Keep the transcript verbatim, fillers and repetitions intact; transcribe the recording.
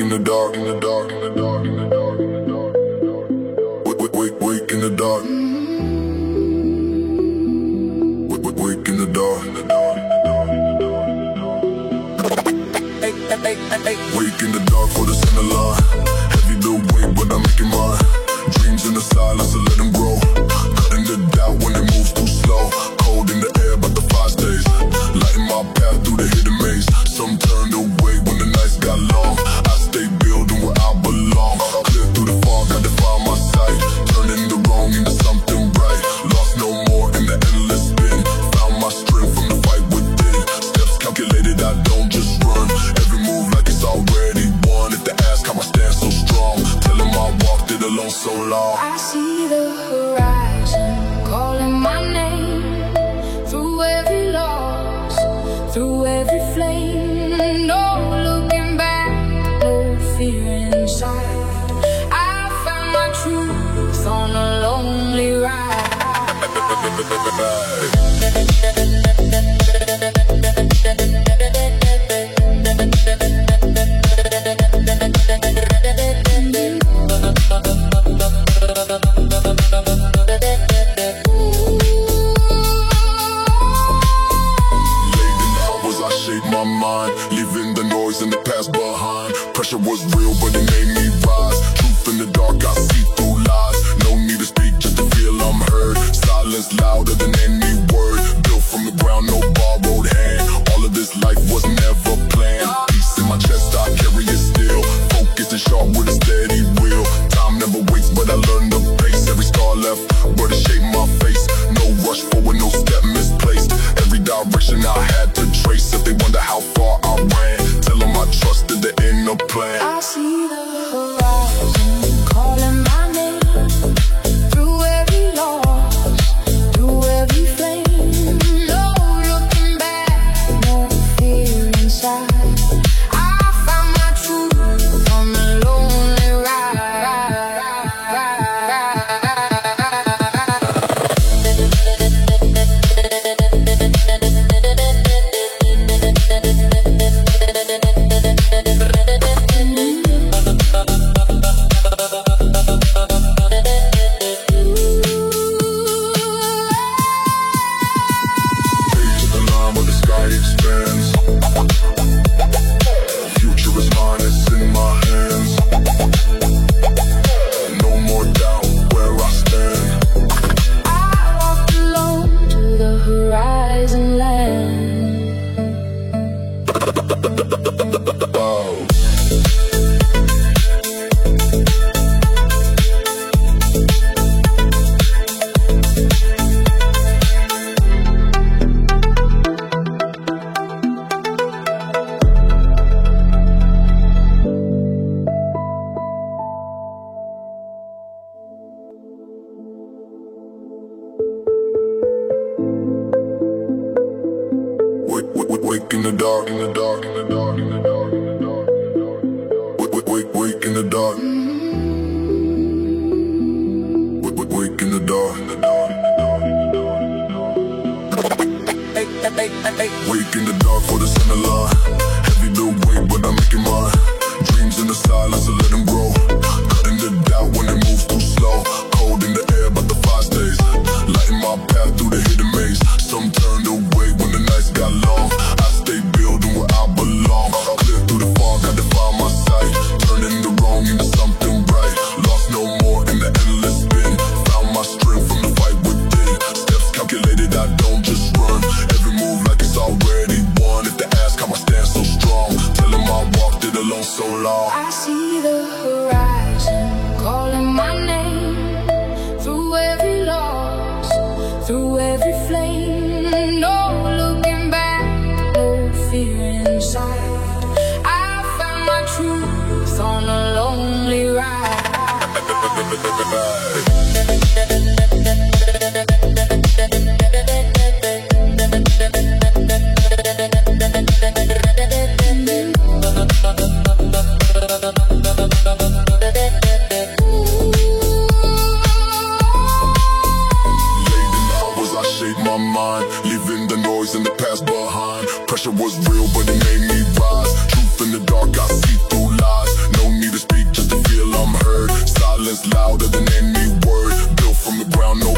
in the dark, in the dark, in the dark, in the dark, in the dark. Wake, wake, wake, wake in the dark. Wake, wake, wake in the dark, in the dark, in the dark, in the dark, in the dark. Wake in the dark for the center line. Heavy the weight, but I'm making mine. Dreams in the silence, so let them grow. Cutting the doubt when it moves too slow. Cold in the air, but the fire stays. Lighting my path through the hidden maze. Some turned away when the nights got long. I stay building where I belong. Clear through the fog, I define my sight. Turning the wrong into something bright. Lost no more in the endless spin. Found my strength from the fight within. Steps calculated, I don't just run. Every move like it's already won. If they ask how I stand so strong, tell them I walked it alone so long. I see the horizon calling my name. Through every loss, through every flame. No looking back, no fear inside. I found my truth on a lonely ride. My mind, leaving the noise and the past behind. Pressure was real, but it made me rise. Truth in the dark, I see through lies. No need to speak, just to feel I'm heard. Silence louder than any word. Built from the ground, no borrowed hand. All of this life was never planned. Peace in my chest, I carry it still. Focused and sharp with a steady wheel. Time never waits, but I learned the pace. Every scar left, but it shaped my face. No rush forward, no step misplaced. Every direction I had to trace. If they wonder how far I ran, tell them I trusted the inner plan. I see the horizon calling my name. Through every loss, through every flame. No looking back, no fear inside. I found my truth on the lonely ride. Future is mine, it's in my hands. No more doubt where I stand. I walked alone to the horizon land. Wow. Wake, wake, wake, wake in the dark, in the dark, in the dark, in the dark, in the dark, in the dark. Wake, wake, wake, wake in the dark. Wake, wake, wake in the dark, in the dark, in the dark, in the dark, in the dark. Wake in the dark for the center line. Heavy the weight, but I'm making mine. Dreams in the silence, so let them grow. Cutting the doubt when it moves too slow. Cold in the air, but the fire stays. Lighting my path through the hidden maze. Some turned away when the nights got long. I stay building where I belong. Clear through the fog, I define my sight. Turning the wrong into something bright. Lost no more in the endless spin. Found my strength from the fight within. Steps calculated, I don't just run. Every move like it's already won. If they ask how I stand so strong, tell them I walked it alone so long. I see the horizon calling my name. Through every loss, through every flame. No looking back, no fear inside. I found my truth on a lonely ride. Pressure was real, but it made me rise. Truth in the dark, I see through lies. violence louder than any word. Built from the ground, no